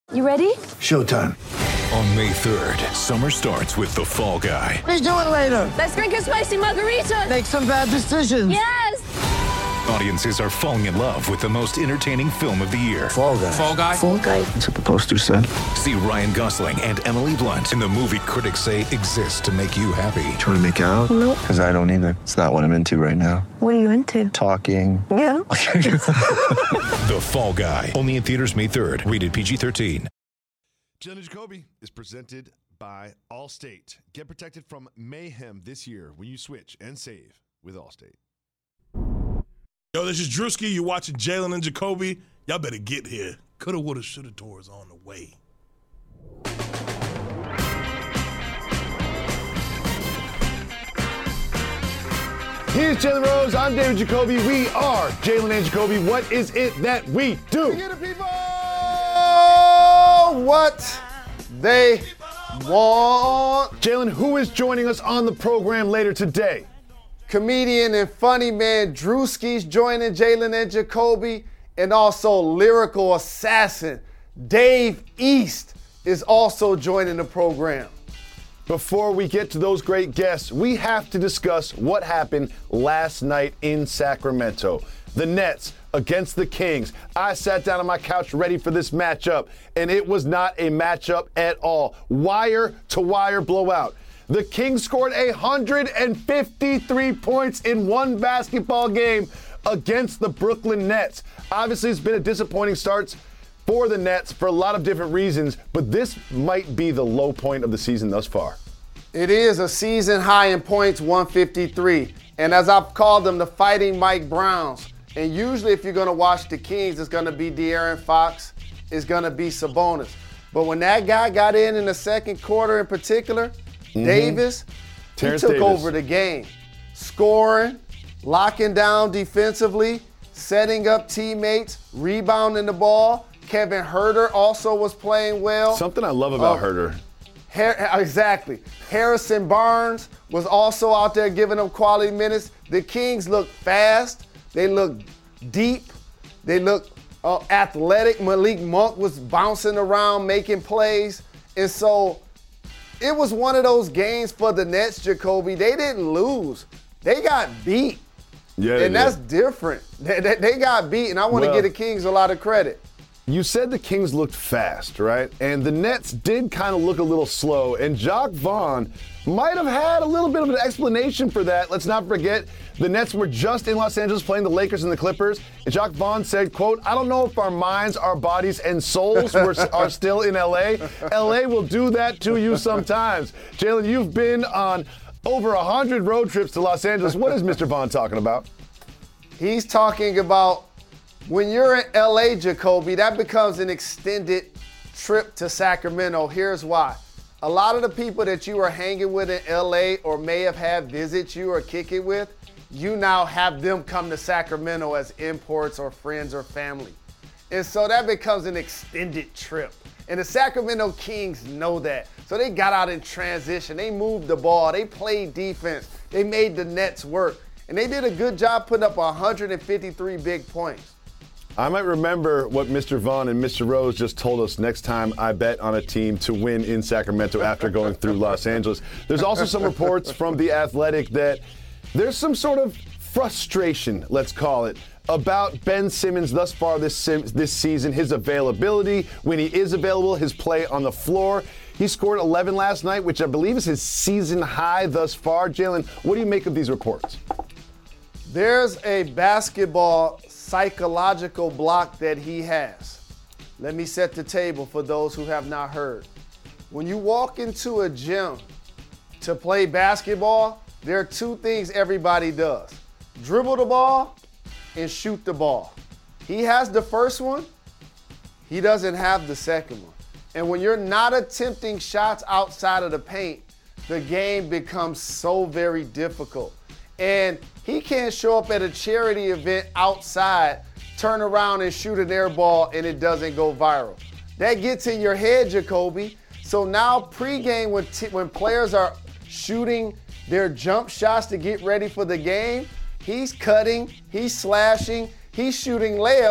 You ready? Showtime. On May 3rd, summer starts with The Fall Guy. Let's do it later. Let's drink a spicy margarita. Make some bad decisions. Yes! Audiences are falling in love with the most entertaining film of the year. Fall Guy. Fall Guy? Fall Guy. That's what the poster said. See Ryan Gosling and Emily Blunt in the movie critics say exists to make you happy. Trying to make it out? Nope. Because I don't either. It's not what I'm into right now. What are you into? Talking. Yeah. The Fall Guy. Only in theaters May 3rd. Rated PG-13. Jalen Jacoby is presented by Allstate. Get protected from mayhem this year when you switch and save with Allstate. Yo, this is Drewski. You watching Jalen and Jacoby. Y'all better get here. Coulda, woulda, shoulda tours on the way. Here's Jalen Rose. I'm David Jacoby. We are Jalen and Jacoby. What is it that we do? Get it, people! What they want. Jalen, who is joining us on the program later today? Comedian and funny man Drewski's joining Jalen and Jacoby, and also lyrical assassin Dave East is also joining the program. Before we get to those great guests, we have to discuss what happened last night in Sacramento. The Nets against the Kings. I sat down on my couch ready for this matchup, and it was not a matchup at all. Wire-to-wire blowout. The Kings scored 153 points in one basketball game against the Brooklyn Nets. Obviously, it's been a disappointing start for the Nets for a lot of different reasons, but this might be the low point of the season thus far. It is a season high in points, 153. And as I've called them, the Fighting Mike Browns. And usually if you're going to watch the Kings, it's going to be De'Aaron Fox, it's going to be Sabonis. But when that guy got in the second quarter in particular, Davis, Terrence he took Davis over the game. Scoring, locking down defensively, setting up teammates, rebounding the ball. Kevin Huerter also was playing well. Something I love about Huerter. Exactly. Harrison Barnes was also out there giving them quality minutes. The Kings look fast. They look deep. They look athletic. Malik Monk was bouncing around, making plays. And so it was one of those games for the Nets, Jacoby. They didn't lose. They got beat. Yeah, and that's different. They got beat, and I want to give the Kings a lot of credit. You said the Kings looked fast, right? And the Nets did kind of look a little slow, and Jacque Vaughn might have had a little bit of an explanation for that. Let's not forget, the Nets were just in Los Angeles playing the Lakers and the Clippers, and Jacque Vaughn said, quote, "I don't know if our minds, our bodies, and souls are still in L.A. L.A. will do that to you sometimes." Jalen, you've been on over 100 road trips to Los Angeles. What is Mr. Vaughn talking about? He's talking about when you're in LA, Jacoby, that becomes an extended trip to Sacramento. Here's why. A lot of the people that you are hanging with in LA or may have had visits you or kick it with, you now have them come to Sacramento as imports or friends or family. And so that becomes an extended trip. And the Sacramento Kings know that. So they got out in transition. They moved the ball. They played defense. They made the Nets work. And they did a good job putting up 153 big points. I might remember what Mr. Vaughn and Mr. Rose just told us next time I bet on a team to win in Sacramento after going through Los Angeles. There's also some reports from The Athletic that there's some sort of frustration, let's call it, about Ben Simmons thus far this season, his availability, when he is available, his play on the floor. He scored 11 last night, which I believe is his season high thus far. Jalen, what do you make of these reports? There's a basketball psychological block that he has. Let me set the table for those who have not heard. When you walk into a gym to play basketball, there are two things everybody does. Dribble the ball and shoot the ball. He has the first one. He doesn't have the second one. And when you're not attempting shots outside of the paint, the game becomes so very difficult. And he can't show up at a charity event outside, turn around and shoot an air ball, and it doesn't go viral. That gets in your head, Jacoby. So now pregame, when players are shooting their jump shots to get ready for the game, he's cutting, he's slashing, he's shooting layups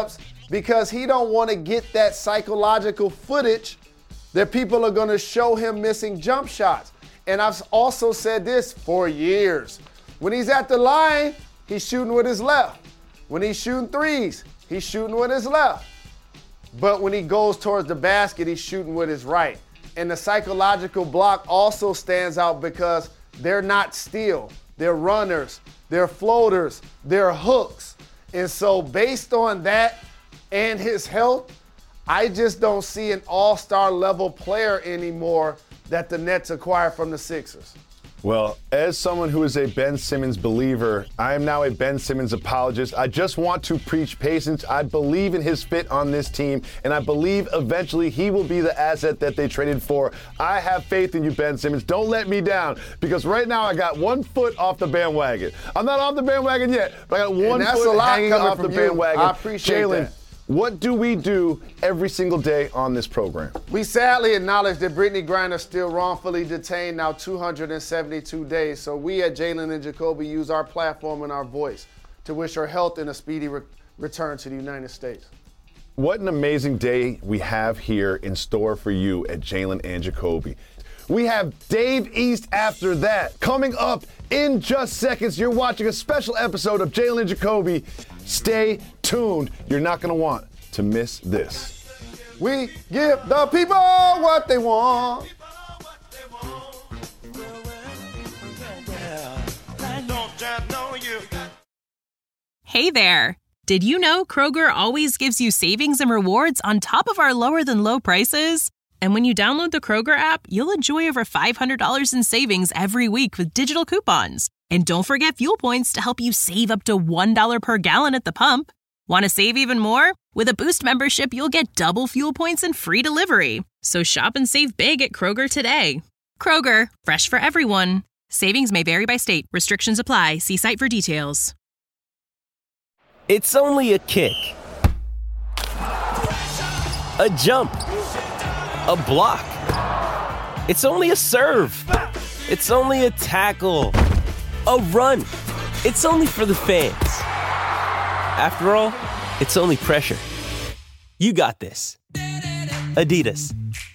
because he don't want to get that psychological footage that people are going to show him missing jump shots. And I've also said this for years. When he's at the line, he's shooting with his left. When he's shooting threes, he's shooting with his left. But when he goes towards the basket, he's shooting with his right. And the psychological block also stands out because they're not still. They're runners, they're floaters, they're hooks. And so based on that and his health, I just don't see an all-star level player anymore that the Nets acquired from the Sixers. Well, as someone who is a Ben Simmons believer, I am now a Ben Simmons apologist. I just want to preach patience. I believe in his fit on this team, and I believe eventually he will be the asset that they traded for. I have faith in you, Ben Simmons. Don't let me down, because right now I got 1 foot off the bandwagon. I'm not off the bandwagon yet, but I got 1 foot hanging off the bandwagon. I appreciate Jalen, that. what do we do every single day on this program? We sadly acknowledge that Brittany Griner is still wrongfully detained now 272 days. So we at Jalen and Jacoby use our platform and our voice to wish her health and a speedy return to the United States. What an amazing day we have here in store for you at Jalen and Jacoby. We have Dave East after that. Coming up in just seconds, you're watching a special episode of Jalen and Jacoby. Stay tuned. You're not going to want to miss this. We give the people what they want. Hey there. Did you know Kroger always gives you savings and rewards on top of our lower than low prices? And when you download the Kroger app, you'll enjoy over $500 in savings every week with digital coupons. And don't forget fuel points to help you save up to $1 per gallon at the pump. Want to save even more? With a Boost membership, you'll get double fuel points and free delivery. So shop and save big at Kroger today. Kroger, fresh for everyone. Savings may vary by state. Restrictions apply. See site for details. It's only a kick, a jump, a block. It's only a serve. It's only a tackle, a run. It's only for the fans. After all, it's only pressure. You got this. Adidas.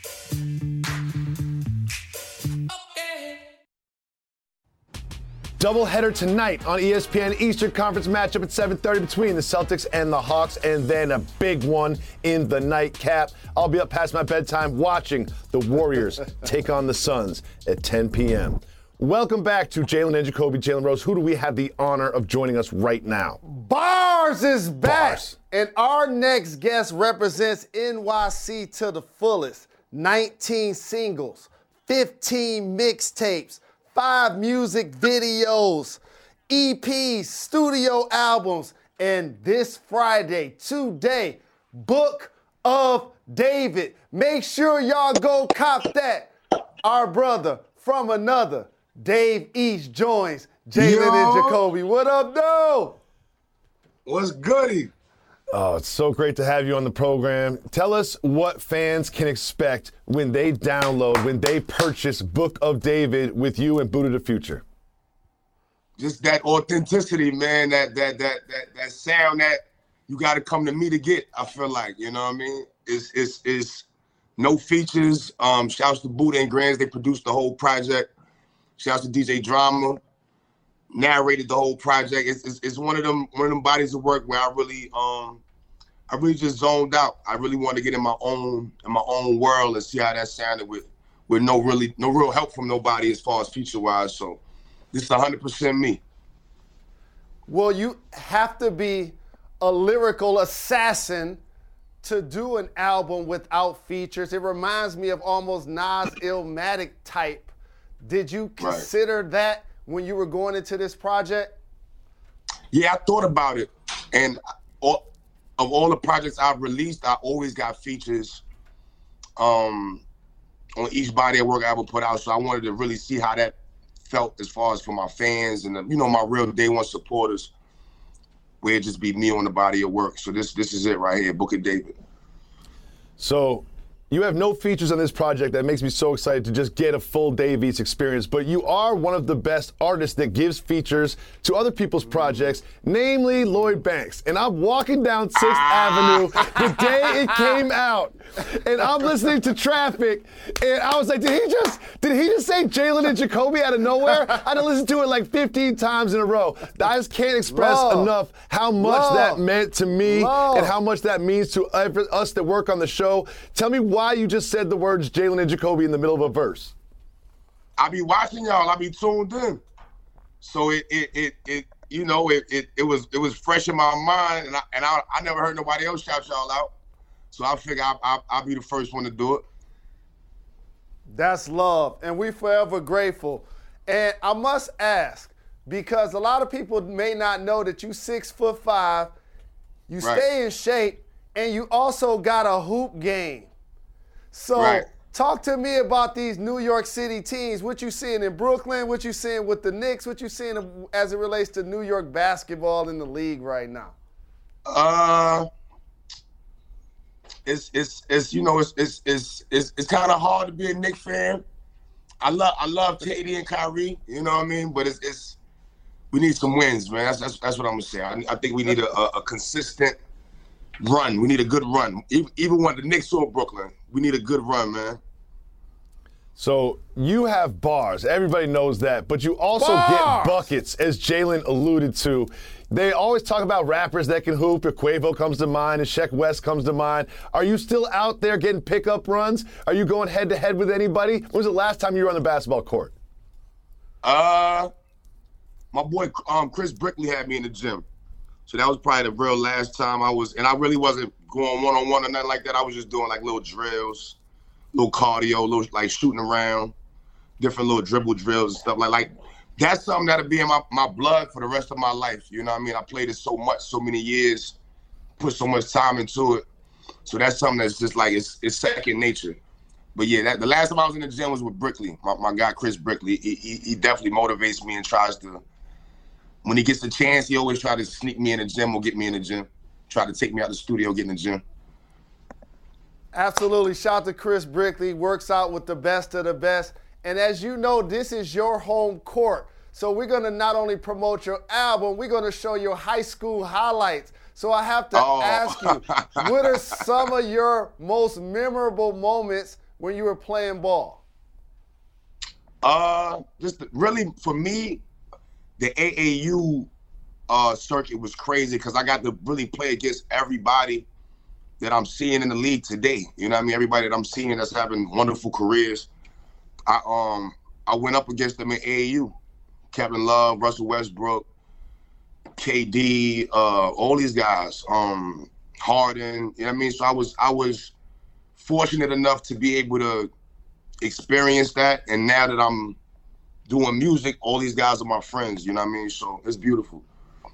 Doubleheader tonight on ESPN. Eastern Conference matchup at 7:30 between the Celtics and the Hawks, and then a big one in the nightcap. I'll be up past my bedtime watching the Warriors take on the Suns at 10 p.m. Welcome back to Jalen and Jacoby. Jalen Rose, who do we have the honor of joining us right now? Bars is back. Bars. And our next guest represents NYC to the fullest. 19 singles, 15 mixtapes, 5 music videos, EPs, studio albums, and this Friday, today, Book of David. Make sure y'all go cop that. Our brother from another, Dave East, joins Jalen and Jacoby. What up, though? What's goody? Oh, it's so great to have you on the program. Tell us what fans can expect when they download, when they purchase Book of David with you and Buddha the Future. Just that authenticity, man, that sound that you got to come to me to get, I feel like, you know what I mean? It's no features. Shouts to Buddha and Grands, they produced the whole project. Shouts to DJ Drama, narrated the whole project. It's one of them bodies of work where I really just zoned out. I really wanted to get in my own world and see how that sounded with no real help from nobody as far as feature wise. So this is 100% me. Well, you have to be a lyrical assassin to do an album without features. It reminds me of almost Nas Illmatic type. Did you consider that when you were going into this project? Yeah, I thought about it. And of all the projects I've released, I always got features on each body of work I ever put out. So I wanted to really see how that felt as far as for my fans and, my real day one supporters, where it just be me on the body of work. So this is it right here, Book of David. So You have no features on this project that makes me so excited to just get a full Dave East experience, but you are one of the best artists that gives features to other people's projects, namely Lloyd Banks. And I'm walking down 6th Avenue the day it came out, and I'm listening to Traffic, and I was like, did he just say Jalen and Jacoby out of nowhere? I had to listen to it like 15 times in a row. I just can't express enough how much that meant to me and how much that means to us that work on the show. Tell me why you just said the words Jalen and Jacoby in the middle of a verse. I be watching y'all. I be tuned in. So it was fresh in my mind, and I never heard nobody else shout y'all out. So I figure I'll be the first one to do it. That's love, and we forever grateful. And I must ask, because a lot of people may not know that you 6'5", you stay in shape, and you also got a hoop game. So talk to me about these New York City teams. What you seeing in Brooklyn? What you seeing with the Knicks? What you seeing as it relates to New York basketball in the league right now? It's kind of hard to be a Knicks fan. I love KD and Kyrie. You know what I mean? But we need some wins, man. That's what I'm gonna say. I think we need a consistent run. We need a good run. Even when the Knicks or Brooklyn, we need a good run, man. So you have bars. Everybody knows that. But you also get buckets, as Jalen alluded to. They always talk about rappers that can hoop. Quavo comes to mind, and Sheck West comes to mind. Are you still out there getting pickup runs? Are you going head-to-head with anybody? When was the last time you were on the basketball court? My boy Chris Brickley had me in the gym. So that was probably the real last time I was, and I really wasn't going one-on-one or nothing like that. I was just doing like little drills, little cardio, little like shooting around, different little dribble drills and stuff like that's something that'll be in my blood for the rest of my life. You know what I mean? I played it so much, so many years, put so much time into it. So that's something that's just like, it's second nature. But yeah, the last time I was in the gym was with Brickley, my guy Chris Brickley. He definitely motivates me and tries to, when he gets the chance, he always try to sneak me in the gym or get me in the gym. Try to take me out the studio, get in the gym. Absolutely. Shout out to Chris Brickley. Works out with the best of the best. And as you know, this is your home court. So we're going to not only promote your album, we're going to show your high school highlights. So I have to ask you, what are some of your most memorable moments when you were playing ball? Just really, for me, the AAU circuit was crazy because I got to really play against everybody that I'm seeing in the league today. You know what I mean? Everybody that I'm seeing that's having wonderful careers. I went up against them in AAU. Kevin Love, Russell Westbrook, KD, all these guys, Harden, you know what I mean? So I was fortunate enough to be able to experience that. And now that I'm doing music, all these guys are my friends, you know what I mean? So it's beautiful.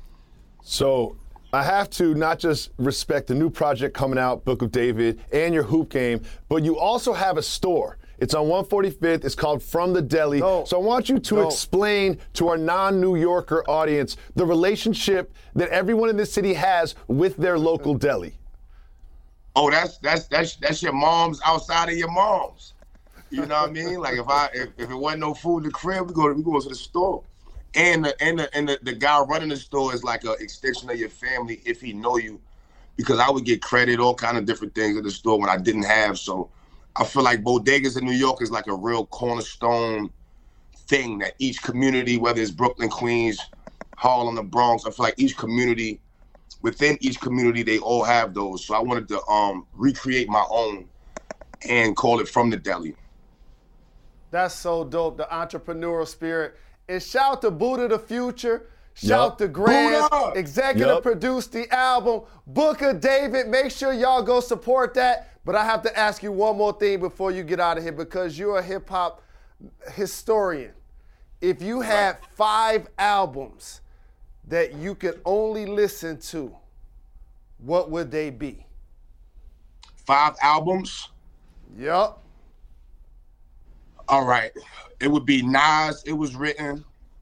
So I have to not just respect the new project coming out, Book of David, and your hoop game, but you also have a store. It's on 145th. It's called From the Deli. So I want you to explain to our non-New Yorker audience the relationship that everyone in this city has with their local deli. Oh, that's your mom's outside of your mom's. You know what I mean? Like if it wasn't no food in the crib, we go to the store. And the guy running the store is like an extension of your family if he know you, because I would get credit, all kind of different things at the store when I didn't have. So I feel like bodegas in New York is like a real cornerstone thing that each community, whether it's Brooklyn, Queens, Harlem, the Bronx, I feel like each community, within each community, they all have those. So I wanted to recreate my own and call it From the Deli. That's so dope, the entrepreneurial spirit. And shout out to Buddha the Future. Shout out to Grant, executive produced the album, Book of David. Make sure y'all go support that. But I have to ask you one more thing before you get out of here, because you're a hip-hop historian. If you had 5 albums that you could only listen to, what would they be? 5 albums? Yup. All right. It would be Nas, It Was Written.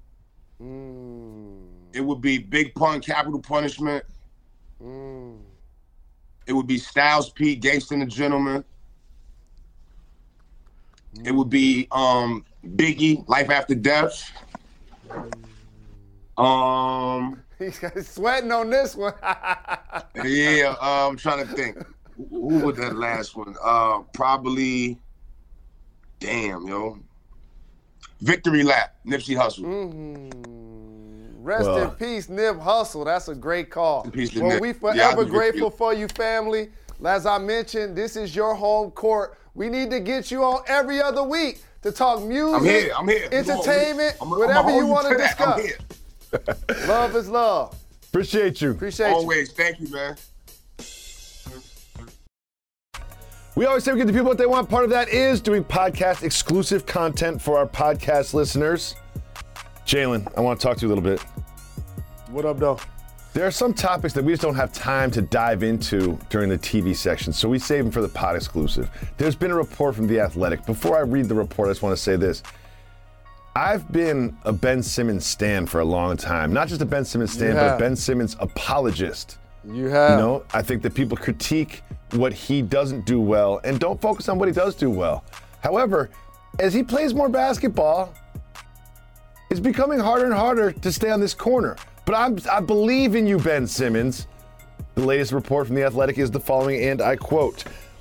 It would be Big Pun, Capital Punishment. It would be Styles P, Gangsta and the Gentleman. it would be Biggie, Life After Death. He's sweating on this one. Yeah, I'm trying to think. Who was that last one? Probably, damn, yo. Victory Lap, Nipsey Hussle. Rest in peace, Nip Hussle. That's a great call. Peace to Well, Nip. we Yeah, forever I do grateful for you, family. As I mentioned, this is your home court. We need to get you on every other week to talk music, I'm here. entertainment, I'm whatever you want to I'm discuss. here. Love is love. Appreciate you. Appreciate you. Always. Thank you, man. We always say we give the people what they want. Part of that is doing podcast exclusive content for our podcast listeners. Jalen, I want to talk to you a little bit. What up, though? There are some topics that we just don't have time to dive into during the TV section, so we save them for the pod exclusive. There's been a report from The Athletic. Before I read the report, I just want to say this. I've been a Ben Simmons stan for a long time. Not just a Ben Simmons stan, but a Ben Simmons apologist. You have. You know, I think that people critique what he doesn't do well and don't focus on what he does do well. However, as he plays more basketball, it's becoming harder and harder to stay on this corner. But I believe in you, Ben Simmons. The latest report from The Athletic is the following, and I quote,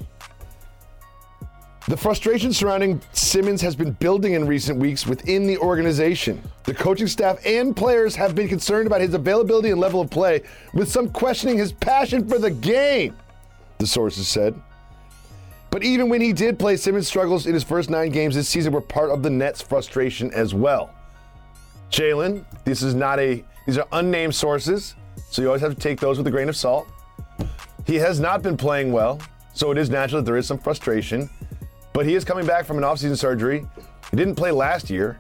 "The frustration surrounding Simmons has been building in recent weeks within the organization. The coaching staff and players have been concerned about his availability and level of play, with some questioning his passion for the game," the sources said. But even when he did play, Simmons' struggles in his first 9 games this season were part of the Nets' frustration as well. Jalen, these are unnamed sources, so you always have to take those with a grain of salt. He has not been playing well, so it is natural that there is some frustration. But he is coming back from an offseason surgery. He didn't play last year.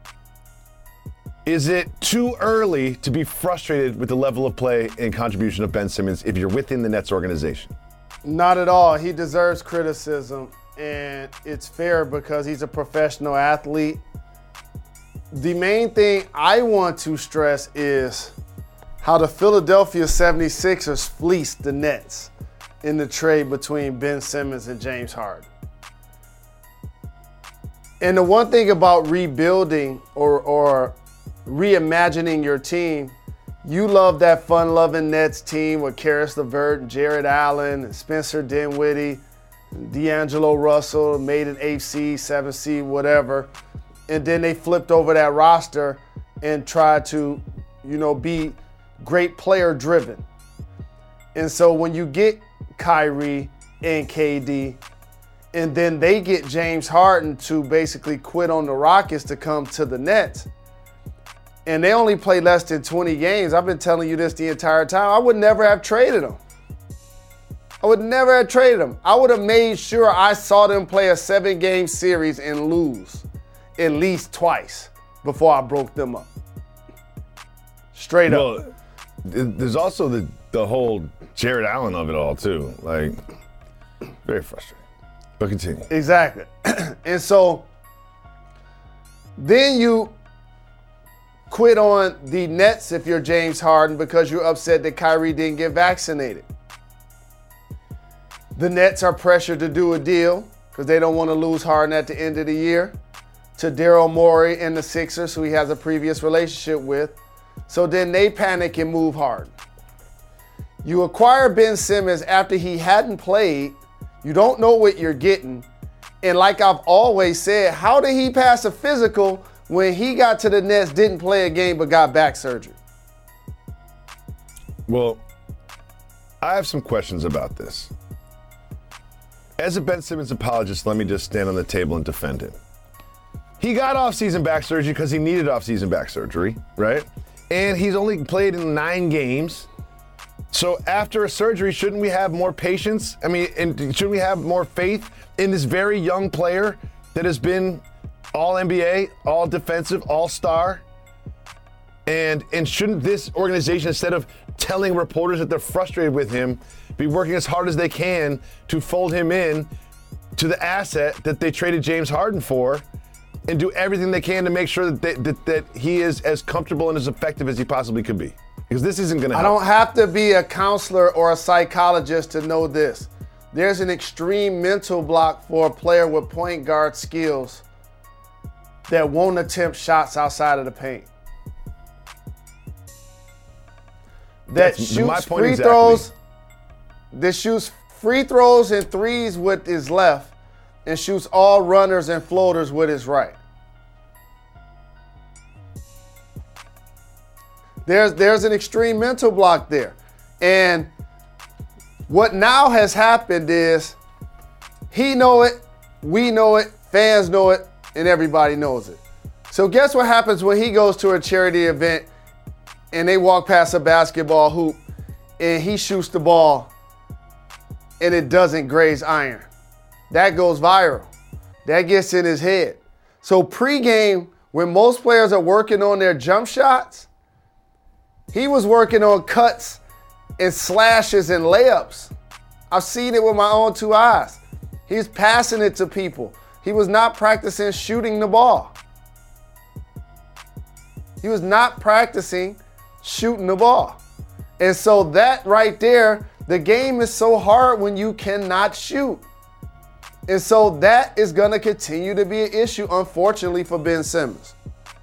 Is it too early to be frustrated with the level of play and contribution of Ben Simmons if you're within the Nets organization? Not at all. He deserves criticism, and it's fair because he's a professional athlete. The main thing I want to stress is how the Philadelphia 76ers fleeced the Nets in the trade between Ben Simmons and James Harden. And the one thing about rebuilding or reimagining your team, you love that fun-loving Nets team with Karis LeVert and Jared Allen and Spencer Dinwiddie, D'Angelo Russell, made an 8th seed, 7th seed, whatever. And then they flipped over that roster and tried to, be great player-driven. And so when you get Kyrie and KD, and then they get James Harden to basically quit on the Rockets to come to the Nets, and they only play less than 20 games. I've been telling you this the entire time. I would never have traded them. I would never have traded them. I would have made sure I saw them play a 7-game series and lose at least twice before I broke them up. Straight up. There's also the whole Jared Allen of it all, too. Like, very frustrating. But continue. Exactly. And so then you quit on the Nets if you're James Harden because you're upset that Kyrie didn't get vaccinated. The Nets are pressured to do a deal because they don't want to lose Harden at the end of the year to Daryl Morey and the Sixers, who he has a previous relationship with. So then they panic and move Harden. You acquire Ben Simmons after he hadn't played. You don't know what you're getting. And like I've always said, how did he pass a physical when he got to the Nets, didn't play a game, but got back surgery? Well, I have some questions about this. As a Ben Simmons apologist, let me just stand on the table and defend him. He got off-season back surgery because he needed off-season back surgery, right? And he's only played in 9 games. So after a surgery, shouldn't we have more patience? I mean, and shouldn't we have more faith in this very young player that has been all-NBA, all-defensive, all-star? And shouldn't this organization, instead of telling reporters that they're frustrated with him, be working as hard as they can to fold him in to the asset that they traded James Harden for and do everything they can to make sure that he is as comfortable and as effective as he possibly could be? Because this isn't going to help. I don't have to be a counselor or a psychologist to know this. there's an extreme mental block for a player with point guard skills that won't attempt shots outside of the paint. That shoots free throws. That shoots free throws and threes with his left and shoots all runners and floaters with his right. There's an extreme mental block there. And what now has happened is he know it, we know it, fans know it, and everybody knows it. So guess what happens when he goes to a charity event and they walk past a basketball hoop and he shoots the ball and it doesn't graze iron? That goes viral. That gets in his head. So pregame, when most players are working on their jump shots, he was working on cuts and slashes and layups. I've seen it with my own two eyes. He's passing it to people. He was not practicing shooting the ball. He was not practicing shooting the ball. And so that right there, the game is so hard when you cannot shoot. And so that is going to continue to be an issue, unfortunately, for Ben Simmons.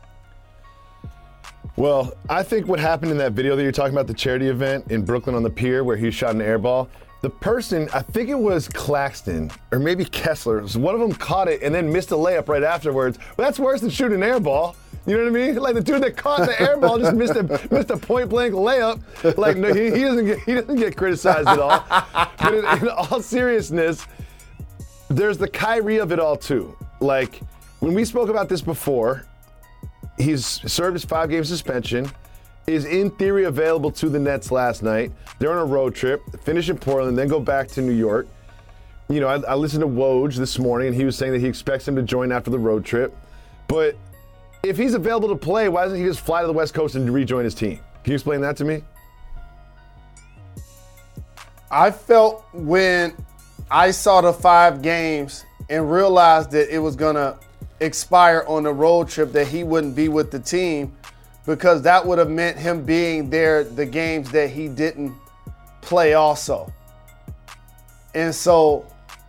Well, I think what happened in that video that you're talking about, the charity event in Brooklyn on the pier where he shot an air ball, the person, I think it was Claxton or maybe Kessler, one of them caught it and then missed a layup right afterwards. Well, that's worse than shooting an air ball. You know what I mean? Like the dude that caught the air ball just missed a point blank layup. Like no, he doesn't get criticized at all. But in all seriousness, there's the Kyrie of it all too. Like when we spoke about this before, he's served his 5-game suspension, is in theory available to the Nets last night. They're on a road trip, finish in Portland, then go back to New York. You know, I listened to Woj this morning, and he was saying that he expects him to join after the road trip. But if he's available to play, why doesn't he just fly to the West Coast and rejoin his team? Can you explain that to me? I felt when I saw the 5 games and realized that it was going to expire on the road trip that he wouldn't be with the team, because that would have meant him being there the games that he didn't play also. And so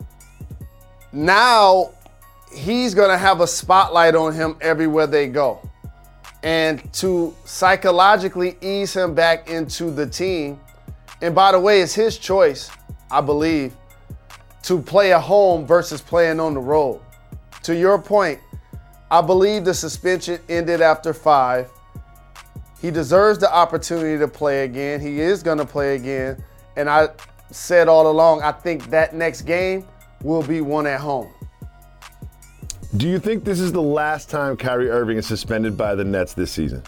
now he's going to have a spotlight on him everywhere they go. And to psychologically ease him back into the team, and by the way, it's his choice, I believe, to play at home versus playing on the road. To your point, I believe the suspension ended after 5. He deserves the opportunity to play again. He is going to play again. And I said all along, I think that next game will be one at home. Do you think this is the last time Kyrie Irving is suspended by the Nets this season?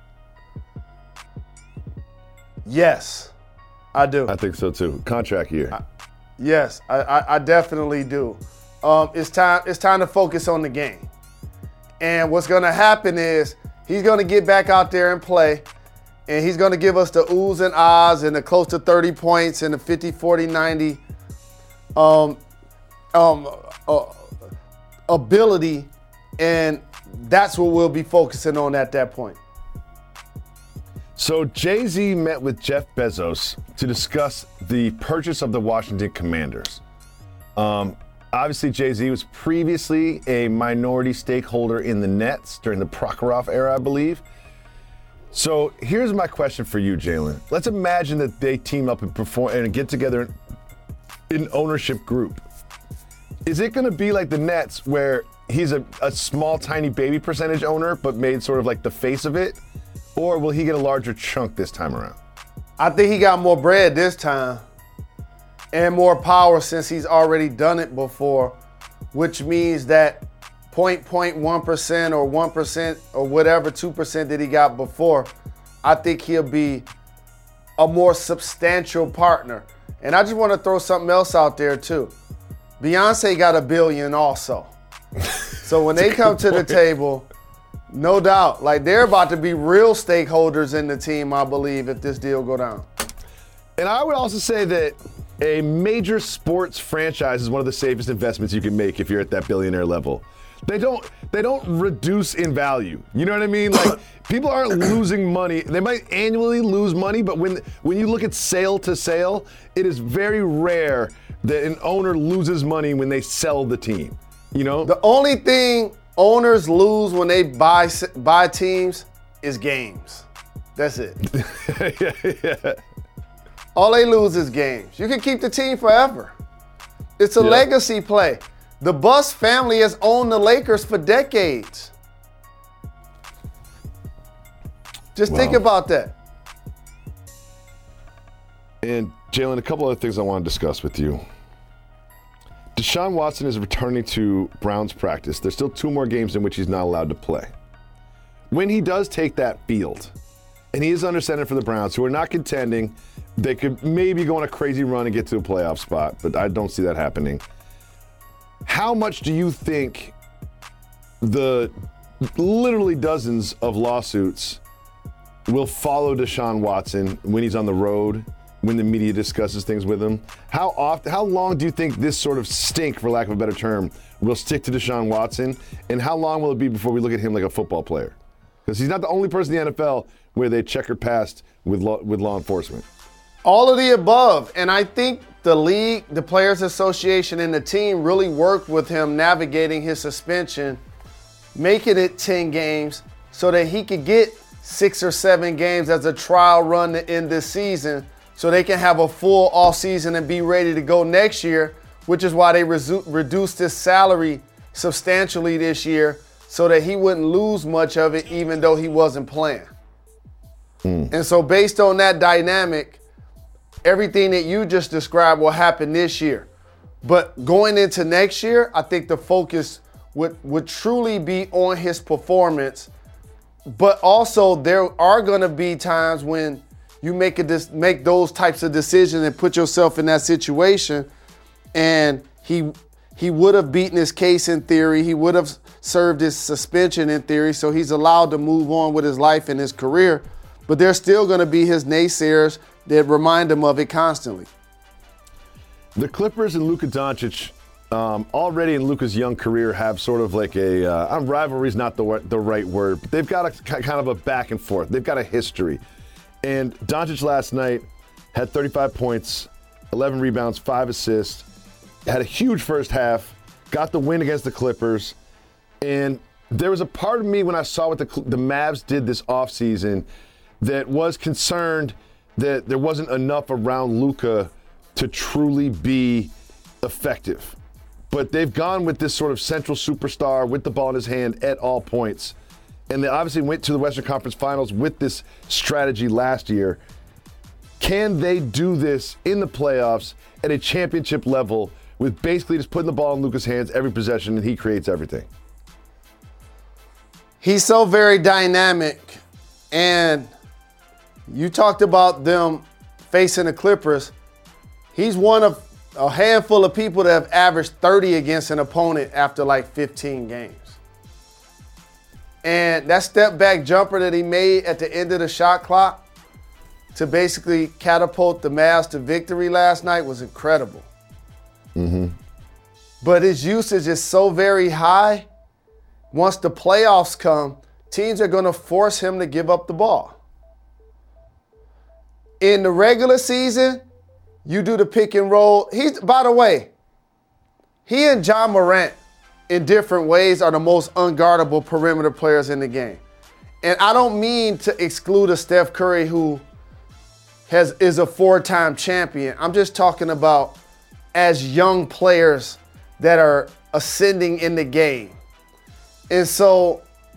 Yes, I do. I think so too. Contract year. Yes, I definitely do. It's time to focus on the game. And what's going to happen is he's going to get back out there and play, and he's going to give us the oohs and ahs and the close to 30 points and the 50, 40, 90 ability, and that's what we'll be focusing on at that point. So Jay-Z met with Jeff Bezos to discuss the purchase of the Washington Commanders. Obviously, Jay-Z was previously a minority stakeholder in the Nets during the Prokhorov era, I believe. So here's my question for you, Jalen. Let's imagine that they team up and perform and get together in ownership group. Is it going to be like the Nets where he's a small, tiny baby percentage owner but made sort of like the face of it? Or will he get a larger chunk this time around? I think he got more bread this time and more power since he's already done it before, which means that 0.1% or 1% or whatever 2% that he got before, I think he'll be a more substantial partner. And I just want to throw something else out there too. Beyonce got $1 billion also. So when they come to the table, no doubt, like they're about to be real stakeholders in the team, I believe, if this deal go down. And I would also say that a major sports franchise is one of the safest investments you can make if you're at that billionaire level. They don't reduce in value. You know what I mean? Like people aren't losing money. They might annually lose money, but when you look at sale to sale, it is very rare that an owner loses money when they sell the team. You know? The only thing owners lose when they buy teams is games. That's it. Yeah. All they lose is games. You can keep the team forever. It's a legacy play. The Buss family has owned the Lakers for decades. Just think about that. And Jalen, a couple other things I want to discuss with you. Deshaun Watson is returning to Browns practice. There's still 2 more games in which he's not allowed to play. When he does take that field, and he is under center for the Browns, who are not contending, they could maybe go on a crazy run and get to a playoff spot, but I don't see that happening. How much do you think the literally dozens of lawsuits will follow Deshaun Watson when he's on the road, when the media discusses things with him? How long do you think this sort of stink, for lack of a better term, will stick to Deshaun Watson? And how long will it be before we look at him like a football player? Because he's not the only person in the NFL where they checkered past with law enforcement. All of the above. And I think the league, the Players Association, and the team really worked with him navigating his suspension, making it 10 games so that he could get 6 or 7 games as a trial run to end this season so they can have a full off season and be ready to go next year, which is why they reduced his salary substantially this year so that he wouldn't lose much of it even though he wasn't playing. And so based on that dynamic, everything that you just described will happen this year. But going into next year, I think the focus would truly be on his performance. But also there are going to be times when you make those types of decisions and put yourself in that situation. And he would have beaten his case in theory. He would have served his suspension in theory. So he's allowed to move on with his life and his career. But there's still going to be his naysayers that remind him of it constantly. The Clippers and Luka Doncic already in Luka's young career have sort of like rivalry is not the right word, but they've got a kind of a back and forth. They've got a history. And Doncic last night had 35 points, 11 rebounds, 5 assists, had a huge first half, got the win against the Clippers. And there was a part of me when I saw what the Mavs did this offseason that was concerned that there wasn't enough around Luka to truly be effective. But they've gone with this sort of central superstar with the ball in his hand at all points. And they obviously went to the Western Conference Finals with this strategy last year. Can they do this in the playoffs at a championship level with basically just putting the ball in Luka's hands every possession and he creates everything? He's so very dynamic. And you talked about them facing the Clippers. He's one of a handful of people that have averaged 30 against an opponent after like 15 games. And that step back jumper that he made at the end of the shot clock to basically catapult the Mavs to victory last night was incredible. But his usage is so very high. Once the playoffs come, teams are going to force him to give up the ball. In the regular season, you do the pick and roll. By the way, he and John Morant in different ways are the most unguardable perimeter players in the game. And I don't mean to exclude a Steph Curry who is a 4-time champion. I'm just talking about as young players that are ascending in the game. And so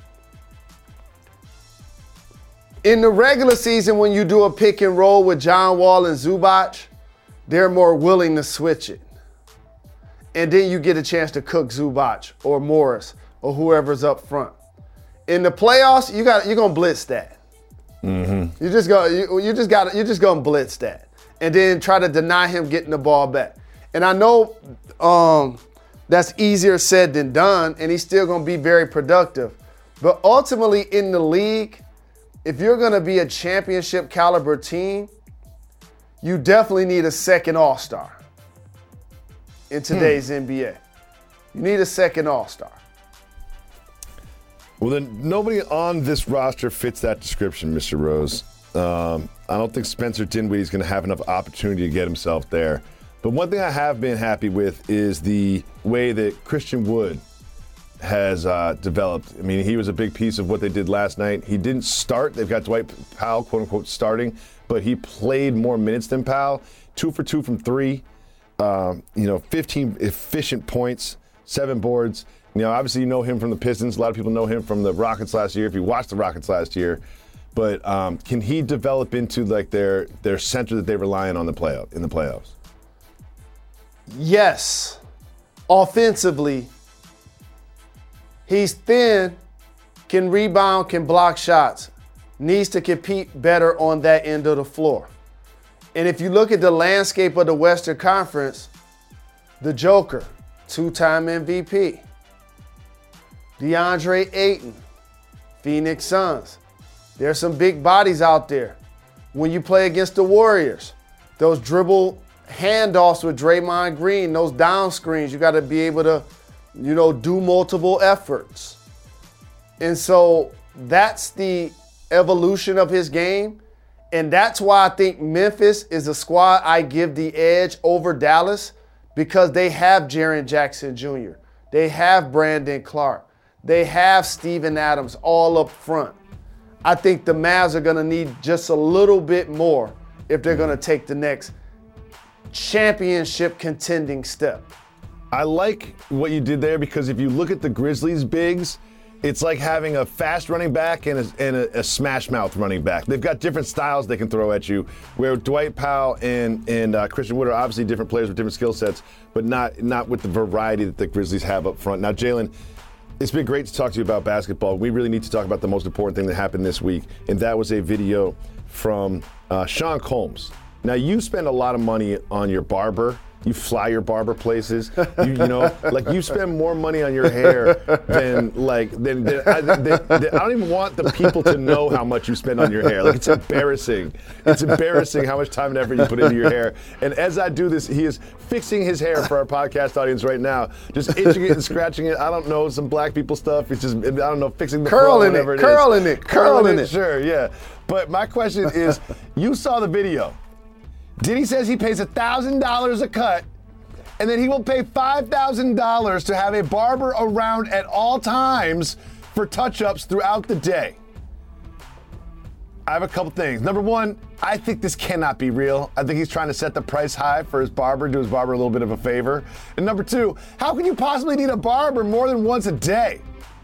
in the regular season, when you do a pick and roll with John Wall and Zubac, they're more willing to switch it. And then you get a chance to cook Zubac or Morris or whoever's up front. In the playoffs, you're gonna blitz that. You're just gonna blitz that, and then try to deny him getting the ball back. And I know that's easier said than done, and he's still gonna be very productive. But ultimately, in the league, if you're gonna be a championship caliber team, you definitely need a second All-Star in today's NBA. You need a second All-Star. Well, then nobody on this roster fits that description, Mr. Rose. I don't think Spencer Dinwiddie is going to have enough opportunity to get himself there. But one thing I have been happy with is the way that Christian Wood has developed. I mean, he was a big piece of what they did last night. He didn't start. They've got Dwight Powell, quote unquote, starting, but he played more minutes than Powell. 2 for 2 from 3. 15 efficient points, 7 boards. Obviously you know him from the Pistons. A lot of people know him from the Rockets last year, if you watched the Rockets last year. But can he develop into like their center that they rely on in the playoffs? Yes. Offensively, he's thin, can rebound, can block shots, needs to compete better on that end of the floor. And if you look at the landscape of the Western Conference, the Joker, 2-time MVP, DeAndre Ayton, Phoenix Suns. There's some big bodies out there. When you play against the Warriors, those dribble handoffs with Draymond Green, those down screens, you got to be able to, do multiple efforts. And so that's the evolution of his game. And that's why I think Memphis is a squad I give the edge over Dallas, because they have Jaren Jackson Jr. They have Brandon Clark. They have Steven Adams all up front. I think the Mavs are going to need just a little bit more if they're going to take the next championship contending step. I like what you did there, because if you look at the Grizzlies' bigs, it's like having a fast running back and a smash mouth running back. They've got different styles they can throw at you, where Dwight Powell and Christian Wood are obviously different players with different skill sets, but not with the variety that the Grizzlies have up front. Now, Jalen, it's been great to talk to you about basketball. We really need to talk about the most important thing that happened this week, and that was a video from Sean Combs. Now, you spend a lot of money on your barber. You fly your barber places. You spend more money on your hair than I don't even want the people to know how much you spend on your hair. Like, it's embarrassing. It's embarrassing how much time and effort you put into your hair. And as I do this, he is fixing his hair for our podcast audience right now, just itching it and scratching it. I don't know, some black people stuff. It's just, I don't know, fixing the curling it. Sure, yeah. But my question is, you saw the video. Diddy says he pays $1,000 a cut, and then he will pay $5,000 to have a barber around at all times for touch-ups throughout the day. I have a couple things. Number one, I think this cannot be real. I think he's trying to set the price high for his barber, do his barber a little bit of a favor. And number two, how can you possibly need a barber more than once a day?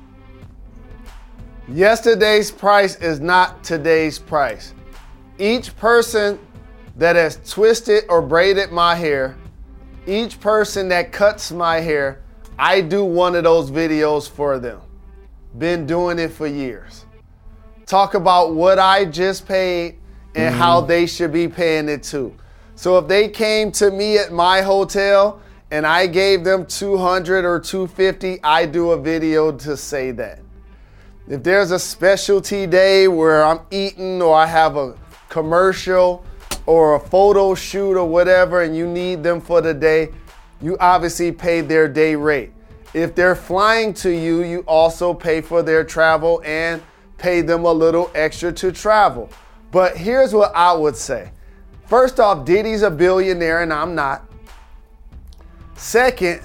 Yesterday's price is not today's price. Each person that has twisted or braided my hair, each person that cuts my hair, I do one of those videos for them. Been doing it for years. Talk about what I just paid and how they should be paying it too. So if they came to me at my hotel and I gave them $200 or $250, I do a video to say that. If there's a specialty day where I'm eating or I have a commercial or a photo shoot or whatever, and you need them for the day, you obviously pay their day rate. If they're flying to you, you also pay for their travel and pay them a little extra to travel. But here's what I would say. First off, Diddy's a billionaire and I'm not. Second,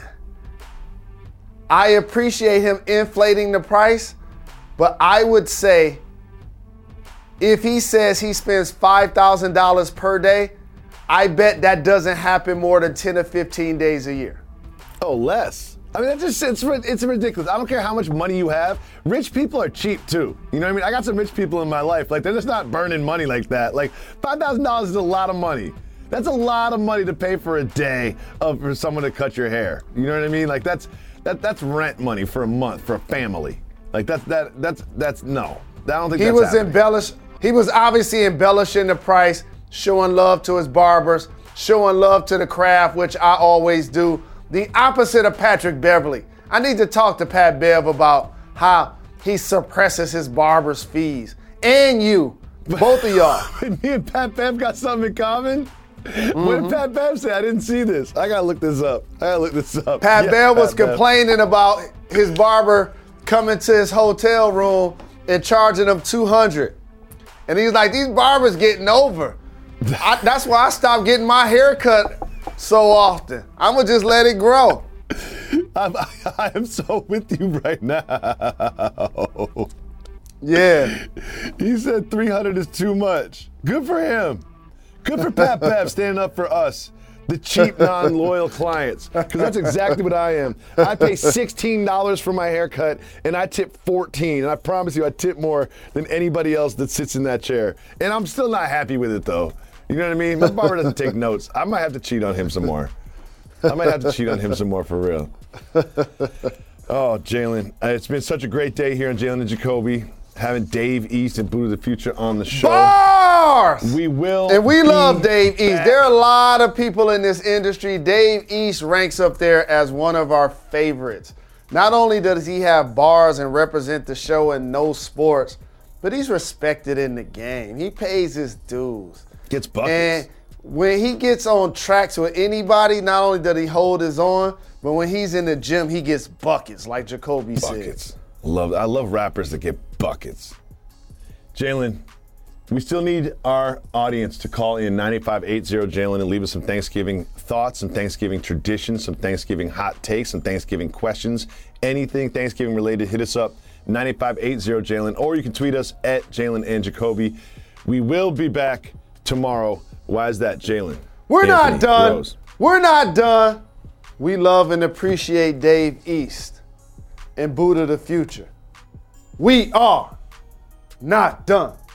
I appreciate him inflating the price, but I would say, if he says he spends $5,000 per day, I bet that doesn't happen more than 10 or 15 days a year. Oh, less. I mean, it's ridiculous. I don't care how much money you have. Rich people are cheap too. You know what I mean? I got some rich people in my life. Like, they're just not burning money like that. Like, $5,000 is a lot of money. That's a lot of money to pay for a day for someone to cut your hair. You know what I mean? Like, that's rent money for a month for a family. Like, that's no. I don't think that's happening. He was obviously embellishing the price, showing love to his barbers, showing love to the craft, which I always do. The opposite of Patrick Beverley. I need to talk to Pat Bev about how he suppresses his barber's fees. And you, both of y'all. Me and Pat Bev got something in common? What did Pat Bev say? I didn't see this. I gotta look this up. Pat Bev was complaining about his barber coming to his hotel room and charging him $200. And he's like, these barbers getting over. That's why I stopped getting my hair cut so often. I'm going to just let it grow. I am so with you right now. Yeah. He said 300 is too much. Good for him. Good for Pat Bev standing up for us, the cheap, non-loyal clients, because that's exactly what I am. I pay $16 for my haircut, and I tip $14, and I promise you I tip more than anybody else that sits in that chair. And I'm still not happy with it, though. You know what I mean? My barber doesn't take notes. I might have to cheat on him some more. For real. Oh, Jalen, it's been such a great day here on Jalen and Jacoby, having Dave East and Buddha the Future on the show. Bars! We will. And we love Dave back. East. There are a lot of people in this industry. Dave East ranks up there as one of our favorites. Not only does he have bars and represent the show and know sports, but he's respected in the game. He pays his dues. Gets buckets. And when he gets on tracks with anybody, not only does he hold his own, but when he's in the gym, he gets buckets, like Jacoby said. I love rappers that get buckets. Jalen, we still need our audience to call in 9580-JALEN and leave us some Thanksgiving thoughts, some Thanksgiving traditions, some Thanksgiving hot takes, some Thanksgiving questions. Anything Thanksgiving related, hit us up, 9580-JALEN, or you can tweet us at Jalen and Jacoby. We will be back tomorrow. Why is that, Jalen? We're not done. Rose. We're not done. We love and appreciate Dave East and Buddha the Future. We are not done.